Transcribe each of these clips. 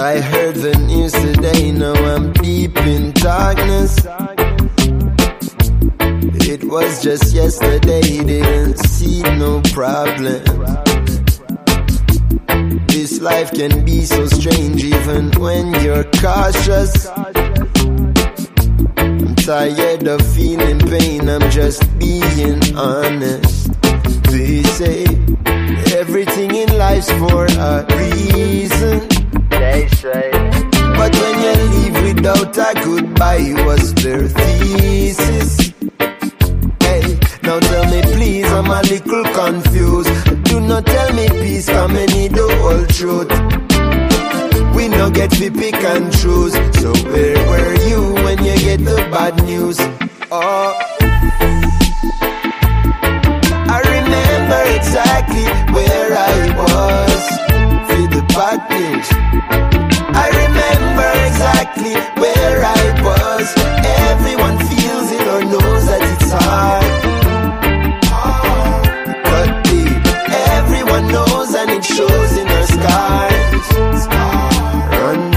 I heard the news today, now I'm deep in darkness. It was just yesterday, didn't see no problem. This life can be so strange even when you're cautious. I'm tired of feeling pain, I'm just being honest. They say everything in life's for a reason. They say, but when you leave without a goodbye, what's their thesis? Hey, now tell me please, I'm a little confused. Do not tell me peace, come and need the whole truth. We no get to pick and choose. So where were you when you get the bad news? Oh, I remember exactly where I was for the bad news. I remember exactly where I was. Everyone feels it or knows that it's hard. But deep, everyone knows and it shows in our scars. Run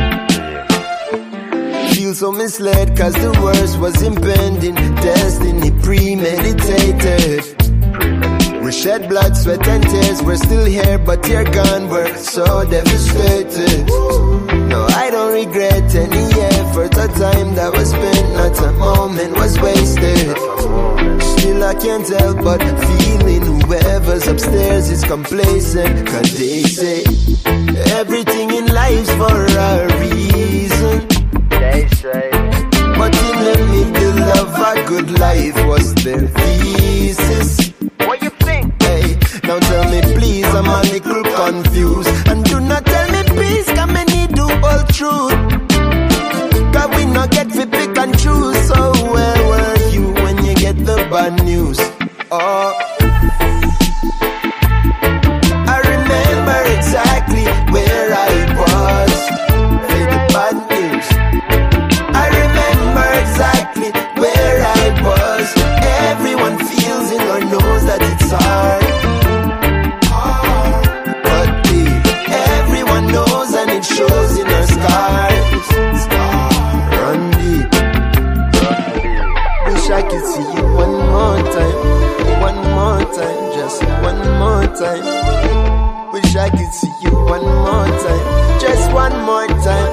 deep. Feel so misled cause the worst was impending. Destiny premeditated. We shed blood, sweat and tears. We're still here but you're gone. We're so devastated. No, I don't regret any effort or time that was spent. Not a moment was wasted. Still I can't help but feeling whoever's upstairs is complacent. Cause they say everything in life's for a reason. They say, but in the middle of a good life, what's their thesis? What you think? Hey, now tell me please, I'm a little confused. And do not tell me please, come and need the whole truth. Cause we not get to pick and choose. So where were you when you get the bad news? Oh, I remember exactly where I was for the bad news. I remember exactly where I was. Everyone feels it or knows that it's hard. But everyone knows and it shows in our scars. Run deep. Wish I could see you one more time. One more time, just one more time. Wish I could see you one more time. Just one more time.